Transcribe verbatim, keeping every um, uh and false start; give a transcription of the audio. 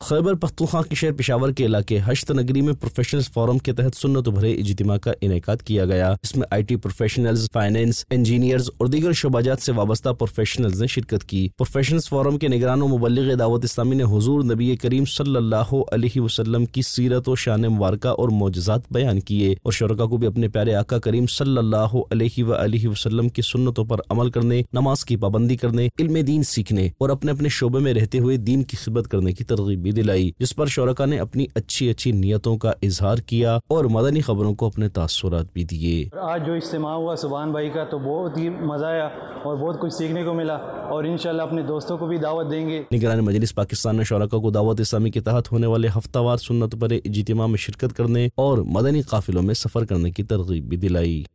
खैबर पख्तूनख्वा के शहर पेशावर के इलाके हश्त नगरी में प्रोफेशनल्स फोरम के तहत सुन्नत भरे इज्तिमा का इनेकाद किया गया। इसमें I T professionals, finance, engineers और दीगर शोबाजात से वाबस्ता प्रोफेशनल्स ने शिरकत की। प्रोफेशनल्स फोरम के निगरान व मुबल्लिग दावत इस्लामी ने हुजूर नबी करीम सल्लल्लाहु अलैहि वसल्लम की सीरत व शान मुबारका और मौजज़ात बयान किए और शरका को भी अपने प्यारे आका करीम सल्लल्लाहु अलैहि वसल्लम की सुन्नतों पर अमल करने, नमाज की पाबंदी करने, इल्म दीन सीखने और अपने अपने शोबे में रहते हुए दीन की खिदमत करने की तरगीब भी दिलाई, जिस पर शरका ने अपनी अच्छी अच्छी नियतों का इजहार किया और मदनी खबरों को अपने तासुरात भी दिए। आज जो इज्तिमा हुआ सुभान भाई का, तो बहुत ही मज़ा आया और बहुत कुछ सीखने को मिला और इंशाल्लाह अपने दोस्तों को भी दावत देंगे। निगरान मजलिस पाकिस्तान ने शरका को दावत इस्लामी के तहत होने वाले हफ्तावार सुन्नत भरे इज्तिमा में शिरकत करने और मदनी काफिलों में सफर करने की तरगीब भी दिलाई।